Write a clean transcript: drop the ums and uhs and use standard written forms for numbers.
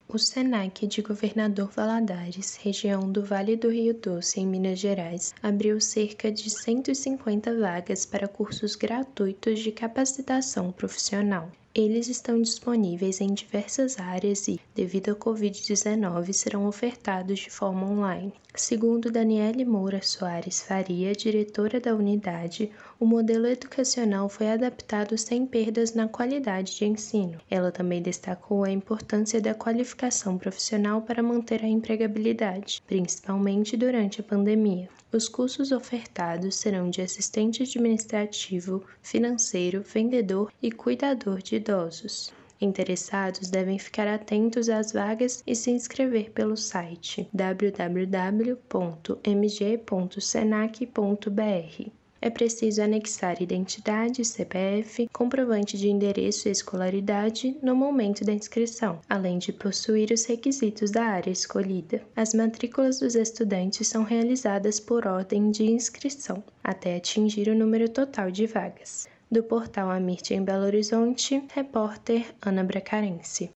O SENAC de Governador Valadares, região do Vale do Rio Doce, em Minas Gerais, abriu cerca de 150 vagas para cursos gratuitos de capacitação profissional. Eles estão disponíveis em diversas áreas e, devido à Covid-19, serão ofertados de forma online. Segundo Daniele Moura Soares Faria, diretora da unidade, o modelo educacional foi adaptado sem perdas na qualidade de ensino. Ela também destacou a importância da qualificação profissional para manter a empregabilidade, principalmente durante a pandemia. Os cursos ofertados serão de assistente administrativo, financeiro, vendedor e cuidador de idosos. Interessados devem ficar atentos às vagas e se inscrever pelo site www.mg.senac.br. É preciso anexar identidade, CPF, comprovante de endereço e escolaridade no momento da inscrição, além de possuir os requisitos da área escolhida. As matrículas dos estudantes são realizadas por ordem de inscrição, até atingir o número total de vagas. Do portal Amirte em Belo Horizonte, repórter Ana Bracarense.